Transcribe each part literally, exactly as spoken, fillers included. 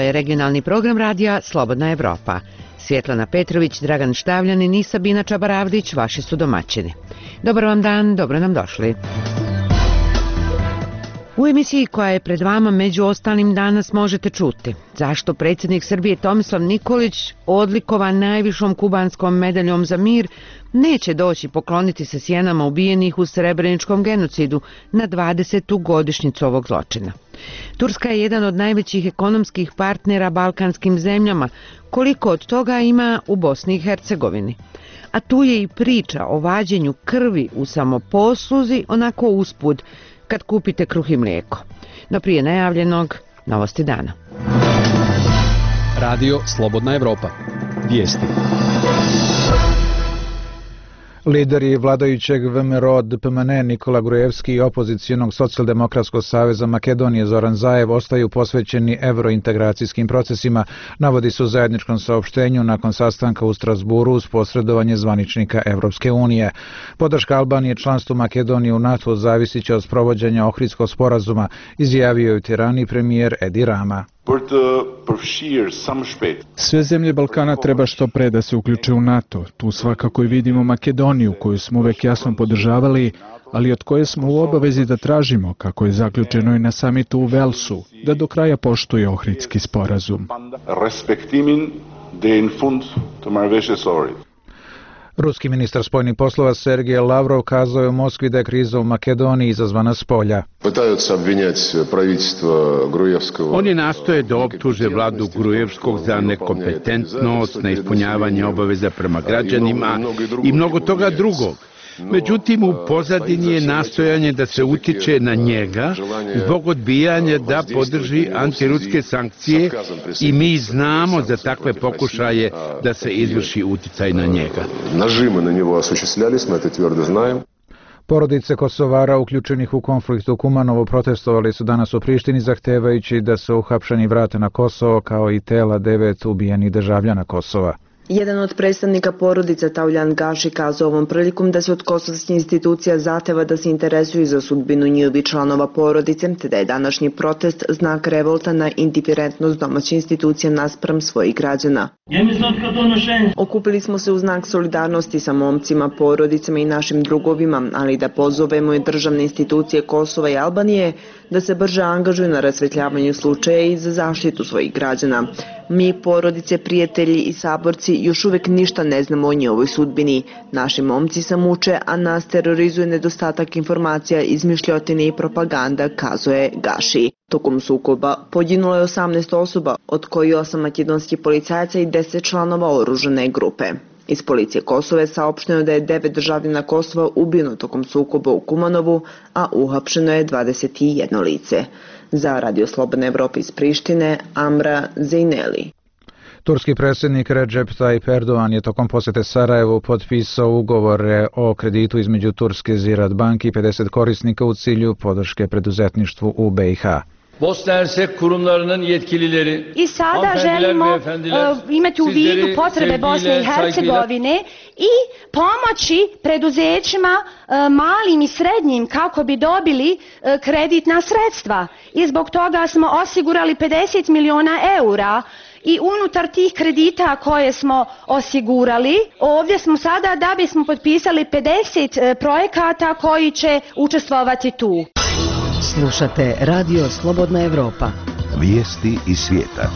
je regionalni program radija Slobodna Evropa. Svjetlana Petrović, Dragan Štavljanin i Sabina Čabaravdić vaši su domaćini. Dobar vam dan, dobro nam došli. U emisiji koja je pred vama među ostalim danas možete čuti zašto predsjednik Srbije Tomislav Nikolić, odlikovan najvišom kubanskom medaljom za mir, neće doći pokloniti se sjenama ubijenih u Srebreničkom genocidu na dvadesetu godišnjicu ovog zločina. Turska je jedan od najvećih ekonomskih partnera balkanskim zemljama, koliko od toga ima u Bosni i Hercegovini. A tu je i priča o vađenju krvi u samoposluzi onako usput, kad kupite kruh i mlijeko. No prije najavljenog, novosti dana. Radio Slobodna Evropa. Vijesti. Lideri vladajućeg V M R O D P M N Nikola Grujevski i opozicijonog Socijaldemokratskog saveza Makedonije Zoran Zaev ostaju posvećeni evrointegracijskim procesima, navodi se u zajedničkom saopštenju nakon sastanka u Strasburu uz posredovanje zvaničnika Evropske unije. Podrška Albanije članstvu Makedonije u NATO zavisit će od sprovođenja Ohridskog sporazuma, izjavio je u Tirani premijer Edi Rama. Sve zemlje Balkana treba što pre da se uključe u NATO. Tu svakako i vidimo Makedoniju, koju smo uvek jasno podržavali, ali od koje smo u obavezi da tražimo, kako je zaključeno i na samitu u Velsu, da do kraja poštuje Ohridski sporazum. Ruski ministar spoljnih poslova Sergej Lavrov kazao je u Moskvi da je kriza u Makedoniji izazvana spolja. Oni nastoje da optuže vladu Grujevskog za nekompetentnost, neispunjavanje obaveza prema građanima i mnogo toga drugog. Međutim, u pozadini je nastojanje da se utiče na njega zbog odbijanja da podrži antiruske sankcije i mi znamo za takve pokušaje da se izvrši uticaj na njega. Porodice Kosovara uključenih u konflikt u Kumanovu protestovali su danas u Prištini zahtevajući da se uhapšeni vrate na Kosovo kao i tela devet ubijenih državljana Kosova. Jedan od predstavnika porodice Taulan Gaši kazao ovom prilikom da se od kosovskih institucija zahteva da se interesuju za sudbinu njihovih članova porodice, te da je današnji protest znak revolta na indiferentnost domaćih institucija naspram svojih građana. Okupili smo se u znak solidarnosti sa momcima, porodicama i našim drugovima, ali da pozovemo i državne institucije Kosova i Albanije da se brže angažuju na rasvetljavanju slučaja i za zaštitu svojih građana. Mi, porodice, prijatelji i saborci, još uvek ništa ne znamo o njihovoj sudbini. Naši momci se muče, a nas terorizuje nedostatak informacija, izmišljotine i propaganda, kazuje Gaši. Tokom sukoba poginulo je osamnaest osoba, od kojih osam makedonskih policajaca i deset članova oružane grupe. Iz policije Kosova je saopšteno da je devet državljana Kosova ubijeno tokom sukoba u Kumanovu, a uhapšeno je dvadeset jedno lice. Za Radio Slobodna Evropa iz Prištine, Amra Zejneli. Turski predsjednik Recep Tayyip Erdogan je tokom posjete Sarajevu potpisao ugovore o kreditu između Turske Ziraat banke i pedeset korisnika u cilju podrške preduzetništvu u B i H. Bosna Hersek kurumlarının yetkilileri i sada želimo uh, imati u vidu potrebe Bosne i Hercegovine i pomoći preduzećima uh, malim i srednjim kako bi dobili uh, kreditna sredstva. I zbog toga smo osigurali pedeset miliona eura. I unutar tih kredita koje smo osigurali, ovdje smo sada da bismo potpisali pedeset uh, projekata koji će učestvovati tu. Slušate Radio Slobodna Evropa. Vijesti iz svijeta.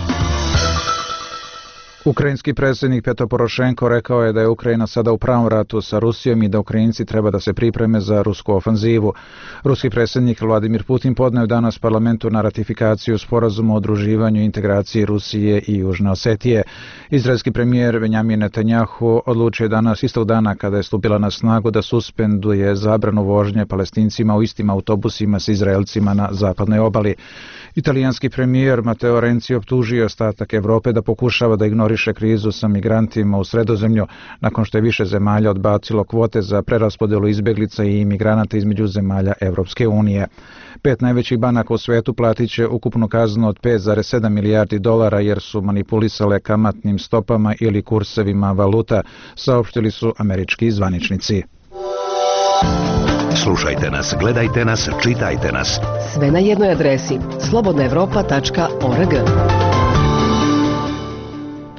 Ukrajinski predsjednik Petro Porošenko rekao je da je Ukrajina sada u pravom ratu sa Rusijom i da Ukrajinci treba da se pripreme za rusku ofanzivu. Ruski predsjednik Vladimir Putin podneo danas parlamentu na ratifikaciju sporazuma o udruživanju i integraciji Rusije i Južne Osetije. Izraelski premijer Benjamin Netanjahu odlučio je danas, istog dana kada je stupila na snagu, da suspenduje zabranu vožnje Palestincima u istim autobusima s Izraelcima na zapadnoj obali. Italijanski premijer Matteo Renzi optužio ostatak Evrope da pokušava da ignoriše krizu sa migrantima u Sredozemlju nakon što je više zemalja odbacilo kvote za preraspodelu izbjeglica i imigranata između zemalja Evropske unije. Pet najvećih banaka u svetu platit će ukupnu kaznu od pet zarez sedam milijardi dolara jer su manipulisale kamatnim stopama ili kursevima valuta, saopštili su američki zvaničnici. Slušajte nas, gledajte nas, čitajte nas. Sve na jednoj adresi slobodna evropa tačka org.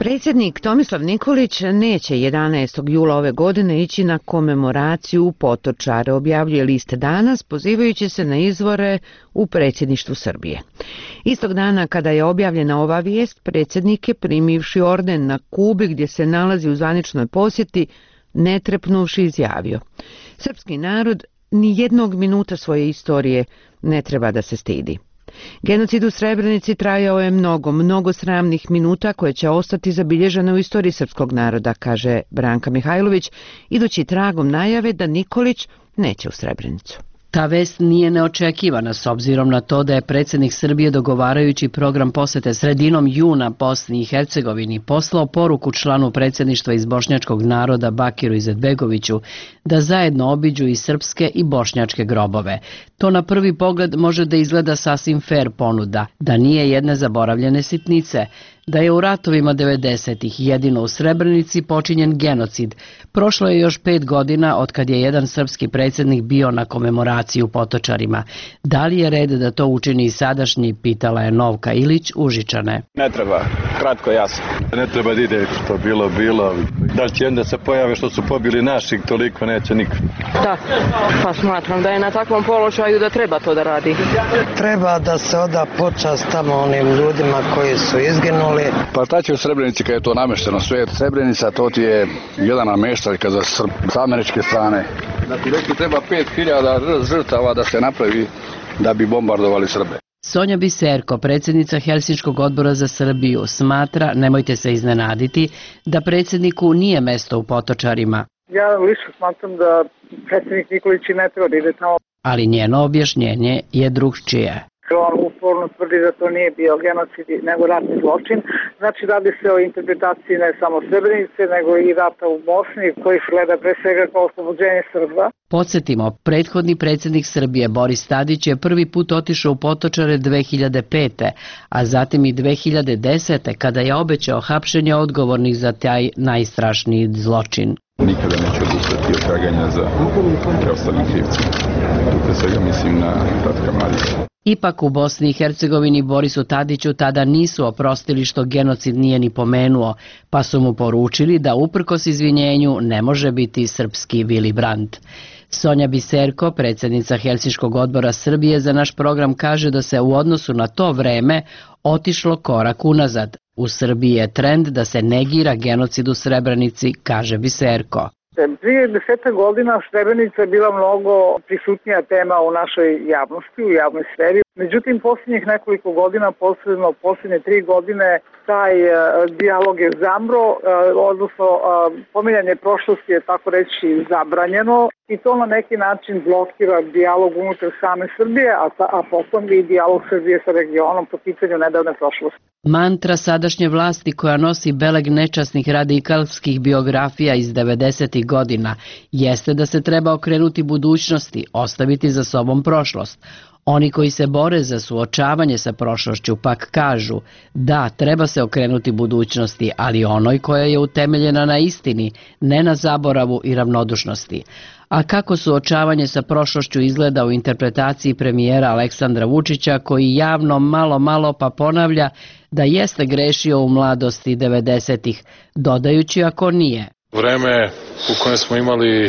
Predsjednik Tomislav Nikolić neće jedanaestog jula ove godine ići na komemoraciju u Potočare, objavljuje list Danas, pozivajući se na izvore u predsjedništvu Srbije. Istog dana kada je objavljena ova vijest, predsjednik je primivši orden na Kubi gdje se nalazi u zvaničnoj posjeti, ne trepnuvši izjavio: srpski narod ni jednog minuta svoje istorije ne treba da se stidi. Genocid u Srebrenici trajao je mnogo, mnogo sramnih minuta koje će ostati zabilježene u istoriji srpskog naroda, kaže Branka Mihajlović, idući tragom najave da Nikolić neće u Srebrenicu. Ta vest nije neočekivana s obzirom na to da je predsjednik Srbije dogovarajući program posete sredinom juna Bosni i Hercegovini poslao poruku članu predsjedništva iz bošnjačkog naroda Bakiru Izetbegoviću da zajedno obiđu i srpske i bošnjačke grobove. To na prvi pogled može da izgleda sasvim fer ponuda, da nije jedne zaboravljene sitnice, da je u ratovima devedesetih jedino u Srebrenici počinjen genocid. Prošlo je još pet godina od kad je jedan srpski predsjednik bio na komemoraciji u Potočarima. Da li je red da to učini i sadašnji, pitala je Novka Ilić Užičane. Ne treba, kratko jasno. Ne treba da ide što bilo bilo. Da li će onda se pojave što su pobili naših, toliko neće niko. Da, pa smatram da je na takvom položaju da treba to da radi. Treba da se oda počast tamo onim ljudima koji su izginuli. Pa šta će u Srebrenici kad je to namešteno sve? Srebrenica to ti je jedan nameštaljka za Srb, sa američke strane. Da ti rekli treba pet hiljada žrtava da se napravi da bi bombardovali Srbe. Sonja Biserko, predsjednica Helsinškog odbora za Srbiju, smatra, nemojte se iznenaditi, da predsjedniku nije mesto u Potočarima. Ja lično smatram da predsjednik Nikolić ne treba da ide tamo. Ali njeno objašnjenje je drugčije. On uporno tvrdi da to nije bio genocid nego ratni zločin. Znači radi se o interpretaciji ne samo Srebrenice nego i rata u Bosni koji se gleda pre svega kao oslobođenje Srba. Podsjetimo, prethodni predsjednik Srbije Boris Tadić je prvi put otišao u Potočare dve hiljade pete, a zatim i dve hiljade desete kada je obećao hapšenje odgovornih za taj najstrašniji zločin. Nikada neću odustati od traganja za preostalim krivcima. Tu pre svega mislim na Ratka Mladića. Ipak u Bosni i Hercegovini Borisu Tadiću tada nisu oprostili što genocid nije ni pomenuo, pa su mu poručili da uprkos izvinjenju ne može biti srpski Willy Brandt. Sonja Biserko, predsjednica Helsinškog odbora Srbije, za naš program kaže da se u odnosu na to vreme otišlo korak unazad. U Srbiji je trend da se negira genocid u Srebrenici, kaže Biserko. Prije deseta godina Srebrenica je bila mnogo prisutnija tema u našoj javnosti, u javnoj sferi. Međutim, posljednjih nekoliko godina, posebno posljednje tri godine, taj uh, dijalog je zamro, uh, odnosno uh, pominjanje prošlosti je tako reći zabranjeno i to na neki način blokira dijalog unutar same Srbije, a, a potom i dijalog Srbije sa regionom po pitanju nedavne prošlosti. Mantra sadašnje vlasti koja nosi beleg nečasnih radikalskih biografija iz devedesetih godina jeste da se treba okrenuti budućnosti, ostaviti za sobom prošlost. Oni koji se bore za suočavanje sa prošlošću pak kažu da treba se okrenuti budućnosti, ali onoj koja je utemeljena na istini, ne na zaboravu i ravnodušnosti. A kako suočavanje sa prošlošću izgleda u interpretaciji premijera Aleksandra Vučića koji javno malo malo pa ponavlja da jeste grešio u mladosti devedesetih, dodajući ako nije. Vreme u kojem smo imali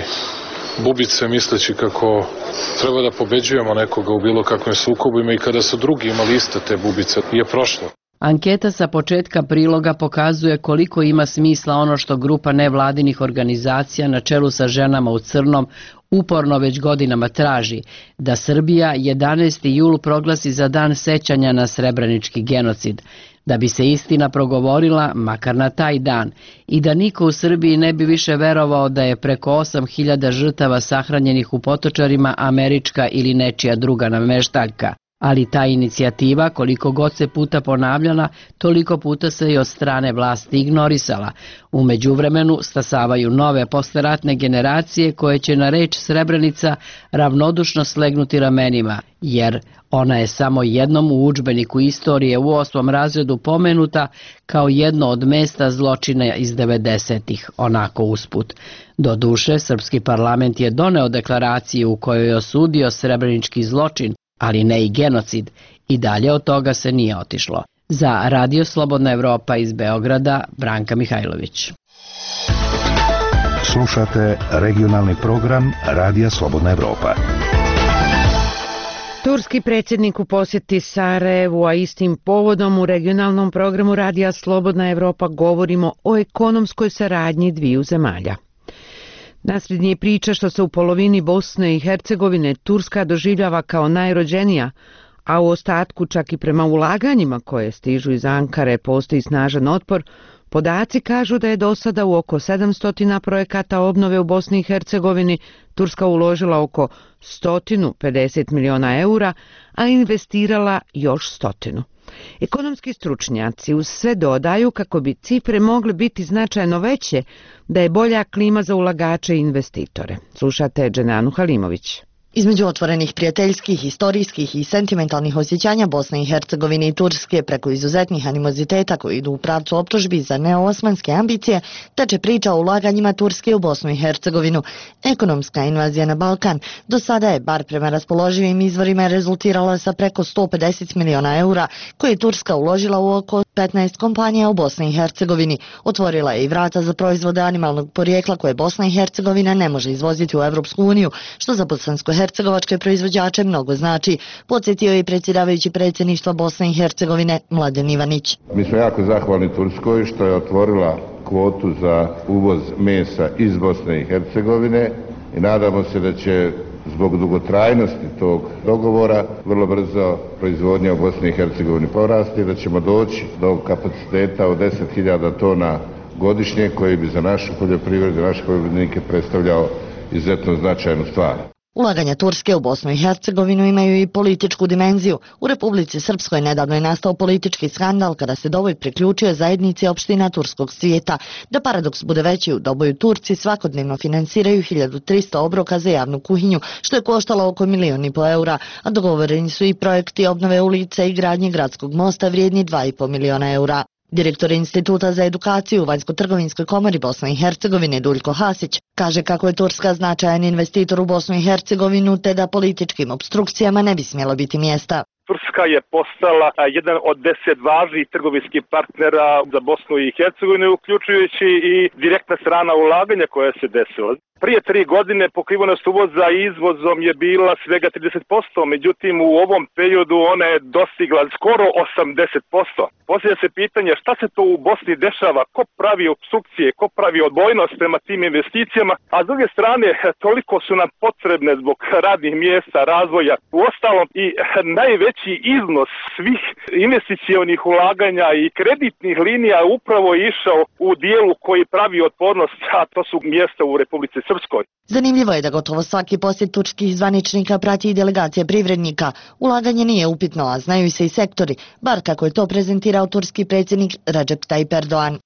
bubice misleći kako treba da pobeđujemo nekoga u bilo kakvim sukobima i kada su drugi imali iste te bubice je prošlo. Anketa sa početka priloga pokazuje koliko ima smisla ono što grupa nevladinih organizacija na čelu sa ženama u crnom uporno već godinama traži, da Srbija jedanaesti jul proglasi za dan sećanja na srebrenički genocid, da bi se istina progovorila makar na taj dan i da niko u Srbiji ne bi više verovao da je preko osam hiljada žrtava sahranjenih u Potočarima američka ili nečija druga nameštaljka. Ali ta inicijativa, koliko god se puta ponavljala, toliko puta se i od strane vlasti ignorisala. U međuvremenu stasavaju nove posleratne generacije koje će na reč Srebrenica ravnodušno slegnuti ramenima, jer ona je samo jednom u udžbeniku istorije u osmom razredu pomenuta kao jedno od mesta zločina iz devedesetih, onako usput. Doduše, srpski parlament je doneo deklaraciju u kojoj je osudio srebrenički zločin, ali ne i genocid, i dalje od toga se nije otišlo. Za Radio Slobodna Evropa iz Beograda, Branka Mihajlović. Slušate regionalni program Radija Slobodna Evropa. Turski predsjednik u posjeti Sarajevu, a istim povodom u regionalnom programu Radija Slobodna Evropa govorimo o ekonomskoj saradnji dviju zemalja. Nasrednje je priča što se u polovini Bosne i Hercegovine Turska doživljava kao najrođenija, a u ostatku čak i prema ulaganjima koje stižu iz Ankare postoji snažan otpor. Podaci kažu da je do sada u oko sedamsto projekata obnove u Bosni i Hercegovini Turska uložila oko sto pedeset miliona eura, a investirala još stotinu. Ekonomski stručnjaci uz sve dodaju kako bi cifre mogle biti značajno veće, da je bolja klima za ulagače i investitore. Slušate Dženanu Halimović. Između otvorenih prijateljskih, historijskih i sentimentalnih osjećanja Bosne i Hercegovine i Turske preko izuzetnih animoziteta koji idu u pravcu optužbi za neoosmanske ambicije, teče priča o ulaganjima Turske u Bosnu i Hercegovinu. Ekonomska invazija na Balkan do sada je, bar prema raspoloživim izvorima, rezultirala sa preko sto pedeset miliona eura koje je Turska uložila u oko petnaest kompanija u Bosni i Hercegovini. Otvorila je i vrata za proizvode animalnog porijekla koje Bosna i Hercegovina ne može izvoziti u Evropsku uniju, što za bosansko-hercegovačke proizvođače mnogo znači, podsjetio je predsjedavajući predsjedništva Bosne i Hercegovine Mladen Ivanić. Mi smo jako zahvalni Turskoj što je otvorila kvotu za uvoz mesa iz Bosne i Hercegovine i nadamo se da će zbog dugotrajnosti tog dogovora vrlo brzo proizvodnja u Bosni i Hercegovini porasti, da ćemo doći do kapaciteta od deset hiljada tona godišnje koji bi za našu poljoprivredu i naše poljoprivrednike predstavljao izuzetno značajnu stvar. Ulaganja Turske u Bosnu i Hercegovinu imaju i političku dimenziju. U Republici Srpskoj nedavno je nastao politički skandal kada se Doboj priključio zajednici opština turskog svijeta. Da paradoks bude veći, u Doboju Turci svakodnevno finansiraju hiljadu trista obroka za javnu kuhinju, što je koštalo oko milion i po eura, a dogovoreni su i projekti obnove ulica i gradnje gradskog mosta vrijedni dva i po miliona eura. Direktor Instituta za edukaciju u Vanjsko-trgovinskoj komori Bosne i Hercegovine Duljko Hasić kaže kako je Turska značajan investitor u Bosnu i Hercegovinu te da političkim opstrukcijama ne bi smjelo biti mjesta. Turska je postala jedan od deset važnijih trgovinskih partnera za Bosnu i Hercegovinu, uključujući i direktna strana ulaganja koja se desila. Prije tri godine pokrivenost uvoza izvozom je bila svega trideset posto, međutim u ovom periodu ona je dostigla skoro osamdeset posto. Posljednje se pitanje šta se to u Bosni dešava, ko pravi opstrukcije, ko pravi odbojnost prema tim investicijama, a s druge strane toliko su nam potrebne zbog radnih mjesta, razvoja. Uostalom i najveći iznos svih investicionih ulaganja i kreditnih linija upravo je išao u dijelu koji pravi otpornost, a to su mjesta u Republici Srpskoj. Zanimljivo je da gotovo svaki posjet turskih zvaničnika prati i delegacija privrednika. Ulaganje nije upitno, a znaju se i sektori, bar kako je to prezentirao turski predsjednik Recep Tayyip Erdoğan.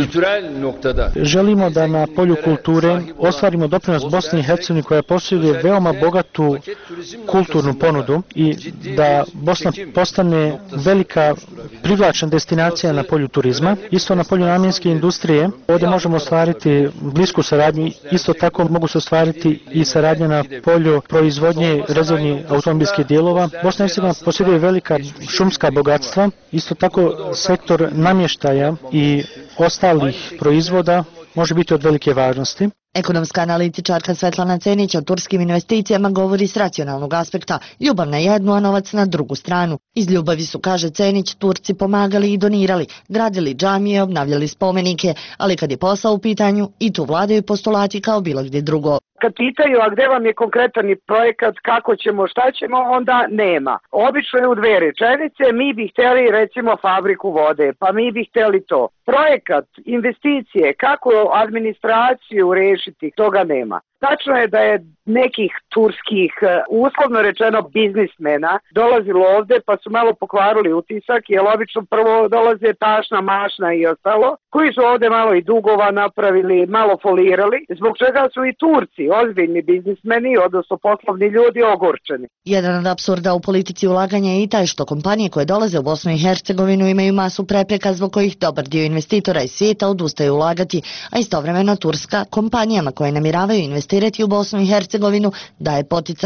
Želimo da na polju kulture ostvarimo doprinos Bosni i Hercegovini koja posjeduje veoma bogatu kulturnu ponudu i da Bosna postane velika privlačna destinacija na polju turizma. Isto na polju namjenske industrije ovdje možemo ostvariti blisku saradnju, isto tako mogu se ostvariti i saradnja na polju proizvodnje rezervnih automobilskih dijelova. Bosna i Hercegovina posjeduje velika šumska bogatstva, isto tako sektor namještaja i ostalih proizvoda može biti od velike važnosti. Ekonomska analitičarka Svetlana Cenić o turskim investicijama govori s racionalnog aspekta, ljubav na jednu, a novac na drugu stranu. Iz ljubavi su, kaže Cenić, Turci pomagali i donirali, gradili džamije, obnavljali spomenike, ali kad je posao u pitanju, i tu vladaju postulati kao bilo gdje drugo. Kad pitaju, a gde vam je konkretan projekat, kako ćemo, šta ćemo, onda nema. Obično je u dve rečenice, mi bi htjeli recimo fabriku vode, pa mi bi htjeli to. Projekat, investicije, kako administraciju rešiti, toga nema. Tačno je da je nekih turskih, uslovno rečeno biznismena, dolazilo ovdje pa su malo pokvarili utisak, jer obično prvo dolaze tašna, mašna i ostalo, koji su ovdje malo i dugova napravili, malo folirali, zbog čega su i Turci, ozbiljni biznismeni, odnosno poslovni ljudi, ogorčeni. Jedan od apsurda u politici ulaganja je i taj što kompanije koje dolaze u Bosnu i Hercegovinu imaju masu prepreka zbog kojih dobar dio investitora iz svijeta odustaju ulagati, a istovremeno Turska kompanijama koje namiravaju investirati u Bosnu i Hercegovinu daje poticaje.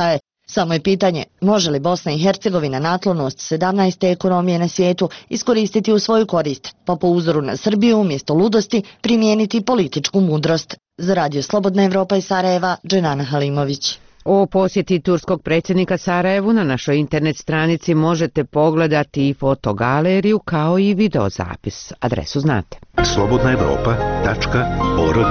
Samo je pitanje, može li Bosna i Hercegovina naklonost sedamnaeste ekonomije na svijetu iskoristiti u svoju korist, pa po uzoru na Srbiju umjesto ludosti primijeniti političku mudrost. Za Radio Slobodna Evropa iz Sarajeva, Dženana Halimović. O posjeti turskog predsjednika Sarajevu na našoj internet stranici možete pogledati i fotogaleriju kao i videozapis. Adresu znate. slobodna evropa tačka org.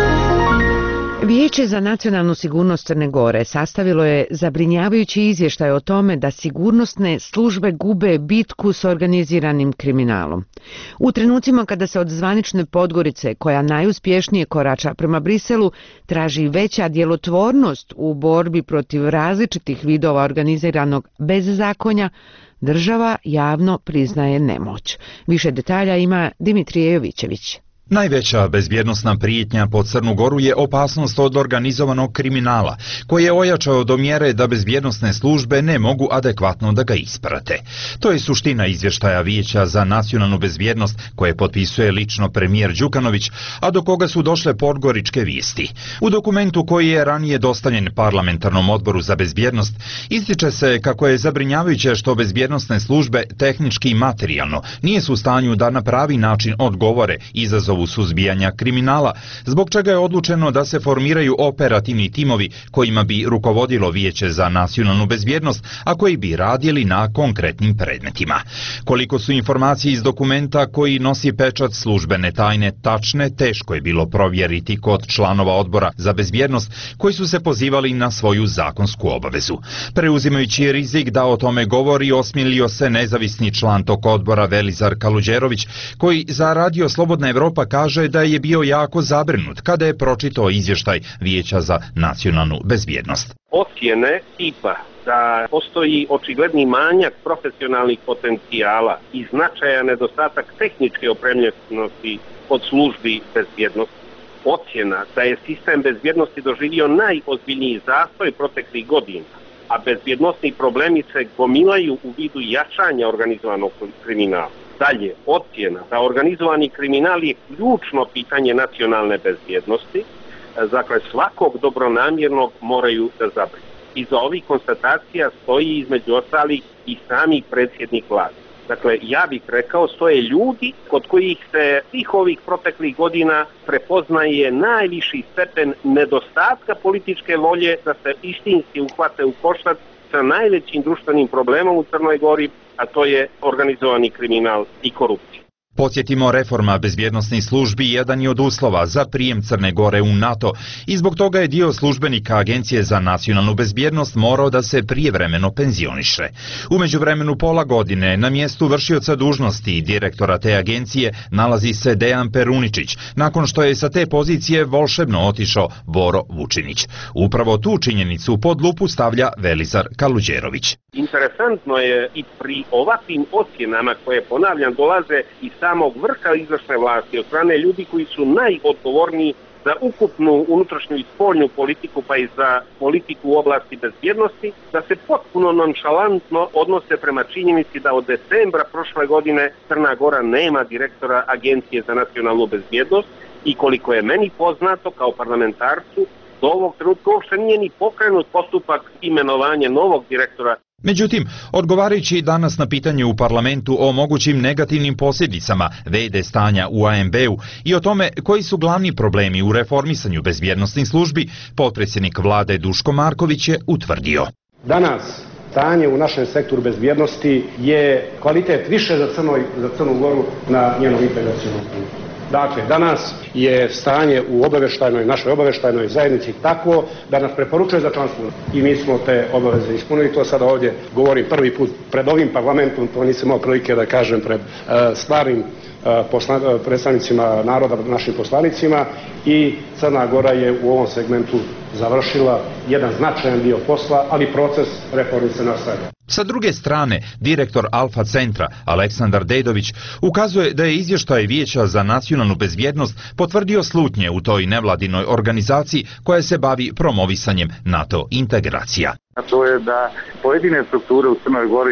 Vijeće za nacionalnu sigurnost Crne Gore sastavilo je zabrinjavajući izvještaj o tome da sigurnosne službe gube bitku s organiziranim kriminalom. U trenucima kada se od zvanične Podgorice, koja najuspješnije korača prema Briselu, traži veća djelotvornost u borbi protiv različitih vidova organiziranog bezzakonja, država javno priznaje nemoć. Više detalja ima Dimitrije Jovićević. Najveća bezbjednosna prijetnja po Crnu Goru je opasnost od organizovanog kriminala, koji je ojačao do mjere da bezbjednosne službe ne mogu adekvatno da ga isprate. To je suština izvještaja Vijeća za nacionalnu bezbjednost koje potpisuje lično premijer Đukanović, a do koga su došle podgoričke vijesti. U dokumentu koji je ranije dostavljen Parlamentarnom odboru za bezbjednost, ističe se kako je zabrinjavajuće što bezbjednosne službe tehnički i materijalno nisu u stanju da na pravi način odgovore izazovu suzbijanja kriminala, zbog čega je odlučeno da se formiraju operativni timovi kojima bi rukovodilo Vijeće za nacionalnu bezbjednost, a koji bi radili na konkretnim predmetima. Koliko su informacije iz dokumenta koji nosi pečat službene tajne tačne, teško je bilo provjeriti kod članova odbora za bezbjednost koji su se pozivali na svoju zakonsku obavezu. Preuzimajući rizik da o tome govori, osmilio se nezavisni član tog odbora Velizar Kaluđerović, koji za Radio Slobodna Evropa kaže da je bio jako zabrinut kada je pročitao izvještaj Vijeća za nacionalnu bezbjednost. Ocjene tipa da postoji očigledni manjak profesionalnih potencijala i značajan nedostatak tehničke opremljenosti od službi bezbjednosti. Ocjena da je sistem bezbjednosti doživio najozbiljniji zastoj proteklih godina, a bezbjednosni problemi se gomilaju u vidu jačanja organizovanog kriminala. Dalje, ocjena da organizovani kriminal je ključno pitanje nacionalne bezbjednosti, dakle svakog dobronamjernog moraju da zabrinu. Iza ovih konstatacija stoji između ostalih i sami predsjednik vlade. Dakle, ja bih rekao, stoje ljudi kod kojih se svih ovih proteklih godina prepoznaje najviši stepen nedostatka političke volje da se istinski uhvate u koštac sa najvećim društvenim problemom u Crnoj Gori, a to je organizovani kriminal i korupcija. Podsjetimo, reforma bezbjednosnih službi jedan je od uslova za prijem Crne Gore u NATO i zbog toga je dio službenika Agencije za nacionalnu bezbjednost morao da se prijevremeno penzioniše. U međuvremenu pola godine na mjestu vršioca dužnosti direktora te agencije nalazi se Dejan Peruničić, nakon što je sa te pozicije volšebno otišao Boro Vučinić. Upravo tu činjenicu pod lupu stavlja Velizar Kaluđerović. Interesantno je i pri ovakvim ocjenama koje, ponavljam, dolaze iz samog vrha izvršne vlasti od strane ljudi koji su najodgovorniji za ukupnu unutrašnju i spoljnu politiku, pa i za politiku u oblasti bezbjednosti, da se potpuno nonšalantno odnose prema činjenici da od decembra prošle godine Crna Gora nema direktora Agencije za nacionalnu bezbjednost i koliko je meni poznato kao parlamentarcu, do ovog trenutka uopšte nije ni pokrenut postupak imenovanja novog direktora. Međutim, odgovarajući danas na pitanje u parlamentu o mogućim negativnim posljedicama ve de stanja u a em be-u i o tome koji su glavni problemi u reformisanju bezbjednosnih službi, potpredsjednik vlade Duško Marković je utvrdio. Danas stanje u našem sektoru bezbjednosti je kvalitet više za, Crnoj, za Crnu Goru na njenom integracijnom putu. Dakle, danas je stanje u obavještajnoj, našoj obavještajnoj zajednici tako da nas preporučuje za članstvo i mi smo te obaveze ispunili. To sada ovdje govorim prvi put pred ovim parlamentom, to nisam imao prilike da kažem pred uh, stvarnim uh, posla, uh, predstavnicima naroda, našim poslanicima, i Crna Gora je u ovom segmentu završila jedan značajan dio posla, ali proces reformi se nastavlja. Sa druge strane, direktor Alfa centra Aleksandar Dedović ukazuje da je izvještaj Vijeća za nacionalnu bezbjednost potvrdio slutnje u toj nevladinoj organizaciji koja se bavi promovisanjem NATO integracija. A to je da pojedine strukture u Crnoj Gori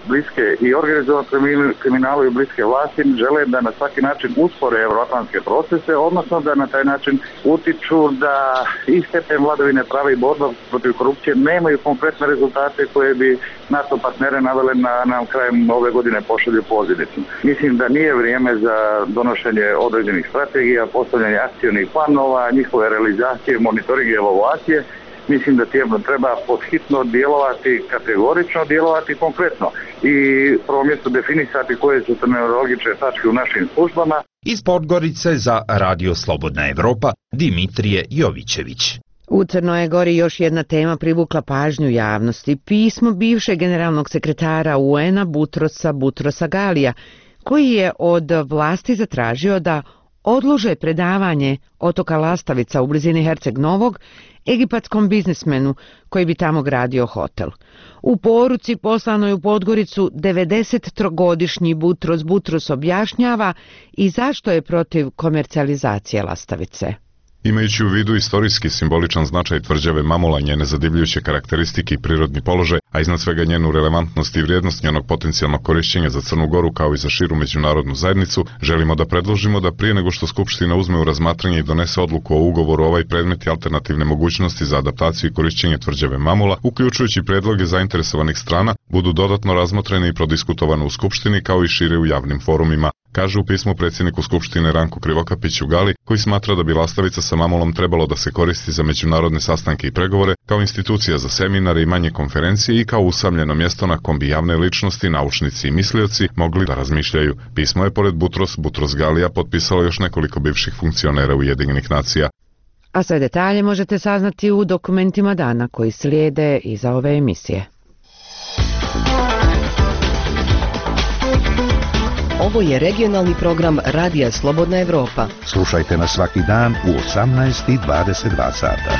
bliske i organizovanom kriminalu i bliske vlasti žele da na svaki način uspore euroatlantske procese, odnosno da na taj način utiču da i stepen vladavine prava i borba protiv korupcije nemaju konkretne rezultate koje bi NATO partnere navele na, na krajem ove godine pošalju pozivnicu. Mislim da nije vrijeme za donošenje određenih strategija, postavljanje akcionih planova, njihove realizacije, monitoring i evaluacije. Mislim da tijemno treba podhitno djelovati, kategorično djelovati konkretno i prvo mjesto definisati koje su terminologične tačke u našim službama. Iz Podgorice za Radio Slobodna Evropa, Dimitrije Jovićević. U Crnoj Gori još jedna tema privukla pažnju javnosti. Pismo bivšeg generalnog sekretara U N-a Butrosa Butrosa Galija, koji je od vlasti zatražio da odlože predavanje otoka Lastavica u blizini Herceg Novog egipatskom biznismenu koji bi tamo gradio hotel. U poruci poslanoj u Podgoricu devedesettrogodišnji Butros Butros objašnjava i zašto je protiv komercijalizacije Lastavice. Imajući u vidu istorijski simboličan značaj tvrđave Mamula, njene zadivljujuće karakteristike i prirodni položaj, a iznad svega njenu relevantnost i vrijednost njenog potencijalnog korišćenja za Crnu Goru kao i za širu međunarodnu zajednicu, želimo da predložimo da prije nego što Skupština uzme u razmatranje i donese odluku o ugovoru ovaj predmet i alternativne mogućnosti za adaptaciju i korišćenje tvrđave Mamula, uključujući predloge zainteresovanih strana, budu dodatno razmotrene i prodiskutovane u Skupštini kao i šire u javnim forumima, kaže u pismu predsjedniku Skupštine Ranku Krivokapiću Gali, koji smatra da bi Lastavica sa Mamulom trebalo da se koristi za međunarodne sastanke i pregovore, kao institucija za seminare i manje konferencije i kao usamljeno mjesto na kom bi javne ličnosti, naučnici i mislioci mogli da razmišljaju. Pismo je pored Butros Butros Galija potpisalo još nekoliko bivših funkcionera Ujedinjenih nacija. A sve detalje možete saznati u dokumentima dana koji slijede iza ove emisije. Ovo je regionalni program Radija Slobodna Evropa. Slušajte nas svaki dan u osamnaest i dvadeset dva sata.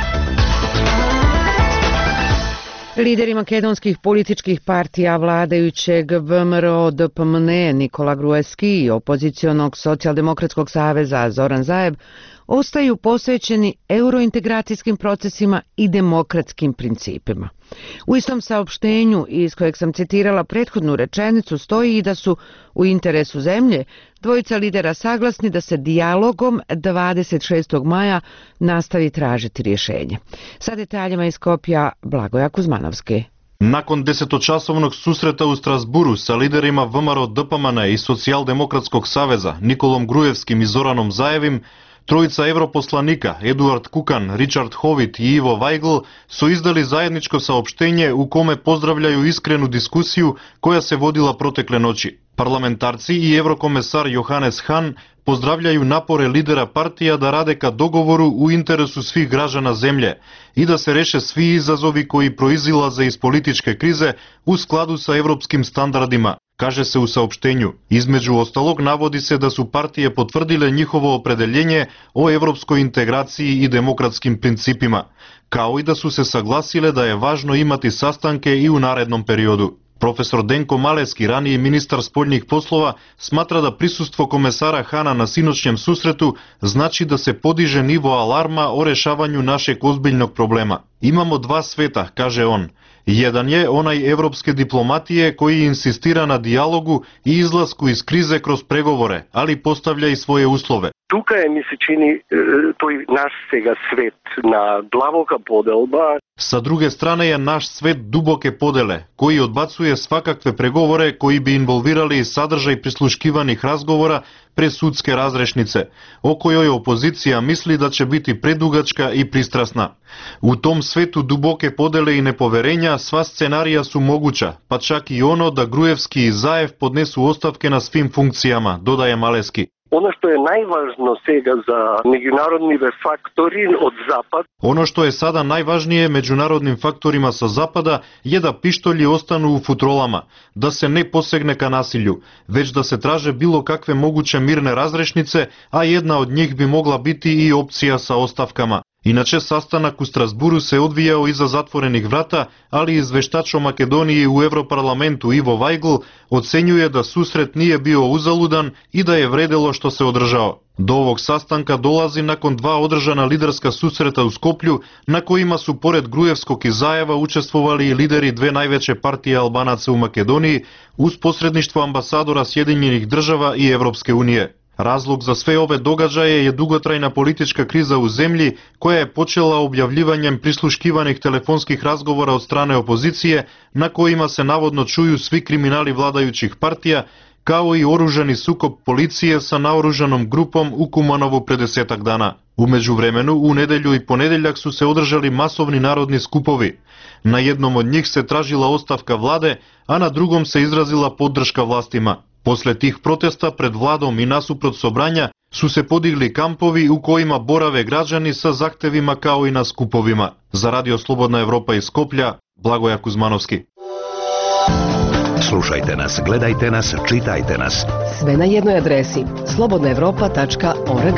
Lideri makedonskih političkih partija vladajućeg V M R O D P M N E Nikola Gruevski i opozicionog socijaldemokratskog saveza Zoran Zaev ostaju posvećeni eurointegracijskim procesima i demokratskim principima. U istom saopštenju iz kojeg sam citirala prethodnu rečenicu stoji i da su u interesu zemlje dvojica lidera saglasni da se dijalogom dvadeset šestog maja nastavi tražiti rješenje. Sa detaljima iz Skopja Blagoja Kuzmanovski. Nakon desetočasovnog susreta u Strasburu sa liderima V M R O D P M N E i Socijaldemokratskog saveza Nikolom Gruevskim i Zoranom Zajevim, trojica europoslanika Eduard Kukan, Richard Howitt i Ivo Weigl su izdali zajedničko saopštenje u kome pozdravljaju iskrenu diskusiju koja se vodila protekle noći. Parlamentarci i eurokomesar Johannes Hahn pozdravljaju napore lidera partija da rade ka dogovoru u interesu svih građana zemlje i da se reše svi izazovi koji proizilaze iz političke krize u skladu sa evropskim standardima. Kaže se u saopštenju. Između ostalog navodi se da su partije potvrdile njihovo opredeljenje o evropskoj integraciji i demokratskim principima, kao i da su se saglasile da je važno imati sastanke i u narednom periodu. Profesor Denko Maleski, raniji ministar spoljnih poslova, smatra da prisustvo komesara Hana na sinoćnjem susretu znači da se podiže nivo alarma o rešavanju našeg ozbiljnog problema. Imamo dva sveta, kaže on. Jedan je onaj evropske diplomatije koji insistira na dijalogu i izlasku iz krize kroz pregovore, ali postavlja i svoje uslove. Tukaj mi se čini toj naš sega svet na dlavoka podelba. Sa druge strane je naš svet duboke podele, koji odbacuje svakakve pregovore koji bi involvirali sadržaj prisluškivanih razgovora pre sudske razrešnice, o kojoj opozicija misli da će biti predugačka i pristrasna. U tom svetu duboke podele i nepoverenja sva scenarija su moguća, pa čak i ono da Gruevski i Zaev podnesu ostavke na svim funkcijama, dodaje Maleski. Ono što je najvažno svega za međunarodni faktori od zapada. Ono što je sada najvažnije međunarodnim faktorima sa zapada je da pištolji ostanu u futrolama, da se ne posegne ka nasilju, već da se traže bilo kakve moguće mirne razrešnice, a jedna od njih bi mogla biti i opcija sa ostavkama. Иначе sastanak u Strasburu se odvijao iza zatvorenih vrata, ali izveštač o Makedoniji u Evroparlamentu Ivo Vajgl ocenjuje da susret nije bio uzaludan i da je vredelo što se održao. Do ovog sastanka dolazi nakon dva održana liderska susreta u Skoplju, na kojima su pored Grujevskog i Zajeva učestvovali i lideri dve najveće partije Albanaca u Makedoniji uz posredništvo ambasadora Sjedinjenih država i Evropske unije. Razlog za sve ove događaje je dugotrajna politička kriza u zemlji koja je počela objavljivanjem prisluškivanih telefonskih razgovora od strane opozicije na kojima se navodno čuju svi kriminali vladajućih partija, kao i oružani sukob policije sa naoružanom grupom u Kumanovu pre desetak dana. U međuvremenu, u nedelju i ponedeljak su se održali masovni narodni skupovi. Na jednom od njih se tražila ostavka vlade, a na drugom se izrazila podrška vlastima. Posle tih protesta pred vladom i nasuprot sobranja su se podigli kampovi u kojima borave građani sa zahtevima kao i na skupovima. Za Radio Slobodna Evropa iz Skoplja, Blagoja Kuzmanovski. Slušajte nas, gledajte nas, čitajte nas. Sve na jednoj adresi slobodna evropa tačka org.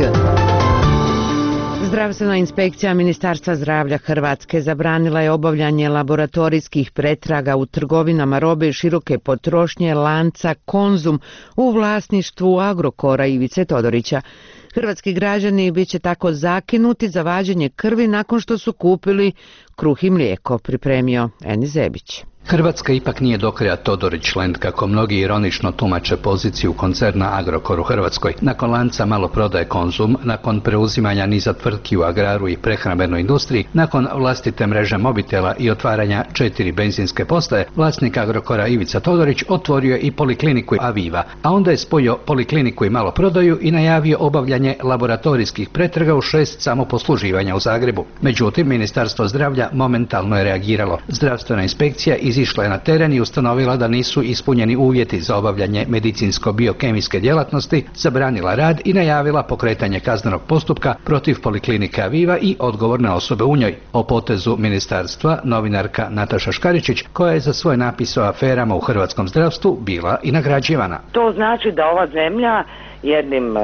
Zdravstvena inspekcija Ministarstva zdravlja Hrvatske zabranila je obavljanje laboratorijskih pretraga u trgovinama robe široke potrošnje lanca Konzum u vlasništvu Agrokora Ivice Todorića. Hrvatski građani bit će tako zakinuti za vađenje krvi nakon što su kupili kruh i mlijeko, pripremio Eni Zebić. Hrvatska ipak nije do kraja Todorić-land, kako mnogi ironično tumače poziciju koncerna Agrokor u Hrvatskoj. Nakon lanca maloprodaje Konzum, nakon preuzimanja niza tvrtki u agraru i prehrambenoj industriji, nakon vlastite mreže mobitela i otvaranja četiri benzinske postaje, vlasnik Agrokora Ivica Todorić otvorio je i polikliniku Aviva, a onda je spojio polikliniku i maloprodaju i najavio obavljanje laboratorijskih pretraga u šest samoposluživanja u Zagrebu. Međutim, Ministarstvo zdravlja momentalno je reagiralo. Zdravstvena inspekcija izišla je na teren i ustanovila da nisu ispunjeni uvjeti za obavljanje medicinsko-biokemijske djelatnosti, zabranila rad i najavila pokretanje kaznenog postupka protiv poliklinike Aviva i odgovorne osobe u njoj. O potezu ministarstva novinarka Nataša Škaričić, koja je za svoj napis o aferama u hrvatskom zdravstvu bila i nagrađivana. To znači da ova zemlja jednim e,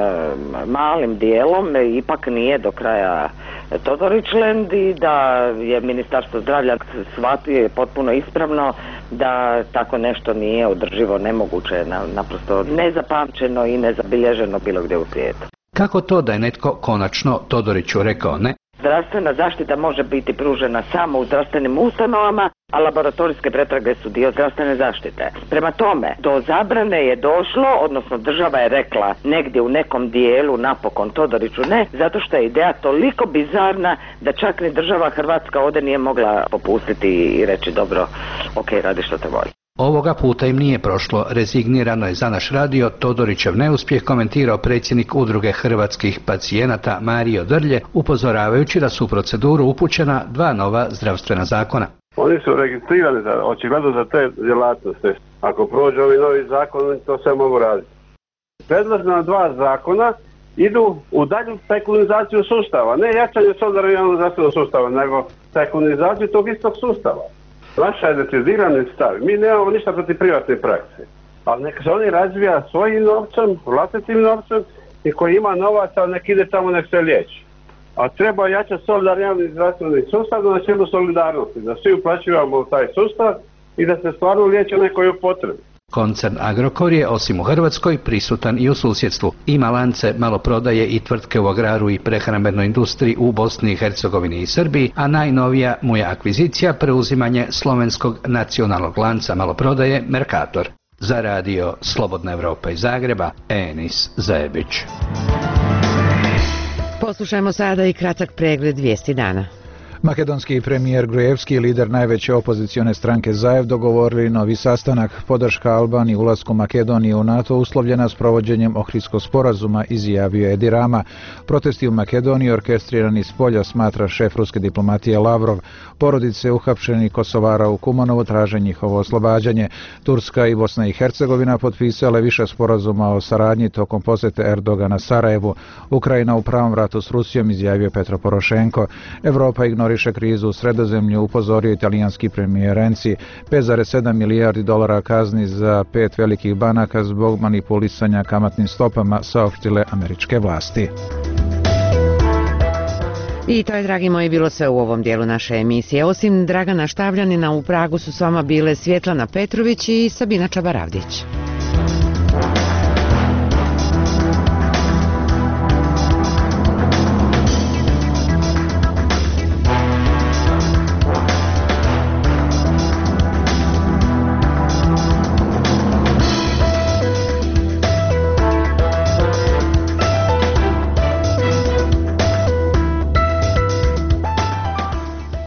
malim dijelom ipak nije do kraja Todorić-land i da je Ministarstvo zdravlja shvatio potpuno ispravno da tako nešto nije održivo, nemoguće, naprosto nezapamćeno i nezabilježeno bilo gdje u svijetu. Kako to da je netko konačno Todoriću rekao ne? Zdravstvena zaštita može biti pružena samo u zdravstvenim ustanovama, a laboratorijske pretrage su dio zdravstvene zaštite. Prema tome, do zabrane je došlo, odnosno država je rekla negdje u nekom dijelu napokon Todoriću ne, zato što je ideja toliko bizarna da čak ni država Hrvatska ovdje nije mogla popustiti i reći dobro, ok, radi što te voli. Ovoga puta im nije prošlo. Rezignirano je za naš radio Todorićev neuspjeh komentirao predsjednik Udruge hrvatskih pacijenata Mario Drlje, upozoravajući da su u proceduru upućena dva nova zdravstvena zakona. Oni su registrirani za, očigledno za te djelatnosti. Ako prođu ovi novi zakon, to sve mogu raditi. Predložena dva zakona idu u dalju sekularizaciju sustava, ne jačanje solidarnog zdravstvenog sustava, nego sekularizaciju tog istog sustava. Naša je decidirani stav. Mi nemamo ništa protiv privatne prakse, ali neka se oni razvija svojim novcem, vlastitim novcem i koji ima novaca, nek ide tamo, nek se liječi. A treba jačati solidarni zdravstveni sustav na načelu solidarnosti, da svi uplaćujemo u taj sustav i da se stvarno liječe neko u potrebi. Koncern Agrokor je osim u Hrvatskoj prisutan i u susjedstvu. Ima lance maloprodaje i tvrtke u agraru i prehrambenoj industriji u Bosni i Hercegovini i Srbiji, a najnovija mu je akvizicija preuzimanje slovenskog nacionalnog lanca maloprodaje Mercator. Za radio Slobodna Evropa iz Zagreba, Enis Zajebić. Poslušajmo sada i kratak pregled vijesti dana. Makedonski premijer Grujevski i lider najveće opozicione stranke Zajev dogovorili novi sastanak. Podrška Albaniji ulasku Makedonije u NATO uslovljena s provođenjem Ohridskog sporazuma, izjavio Edi Rama. Protesti u Makedoniji orkestrirani s polja, smatra šef ruske diplomatije Lavrov. Porodice uhapšenih Kosovara u Kumanovu traže njihovo oslobađanje. Turska i Bosna i Hercegovina potpisale više sporazuma o saradnji tokom posjete Erdogana Sarajevu. Ukrajina u pravom ratu s Rusijom, izjavio Petro Porošenko. Evropa ignoriše krizu u Sredozemlju, upozorio italijanski premijer Renzi. pet zarez sedam milijardi dolara kazni za pet velikih banaka zbog manipulisanja kamatnim stopama, saopštile američke vlasti. I to je, dragi moji, bilo sve u ovom dijelu naše emisije. Osim Dragana Štavljanina, u Pragu su s vama bile Svjetlana Petrović i Sabina Čabaravdić.